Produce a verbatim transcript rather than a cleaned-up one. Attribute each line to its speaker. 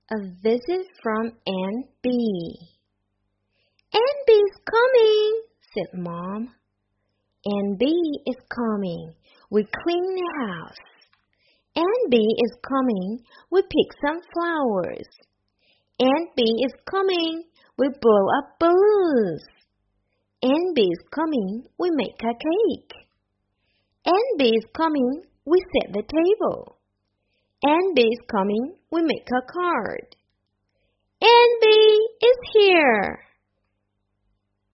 Speaker 1: A visit from Aunt Bee. Aunt Bee's coming, said Mom. Aunt Bee is coming. We clean the house. Aunt Bee is coming. We pick some flowers. Aunt Bee is coming. We blow up balloons. Aunt Bee is coming. We make a cake. Aunt Bee is coming. We set the table. Aunt Bee is coming. We make a card. Aunt Bee is here.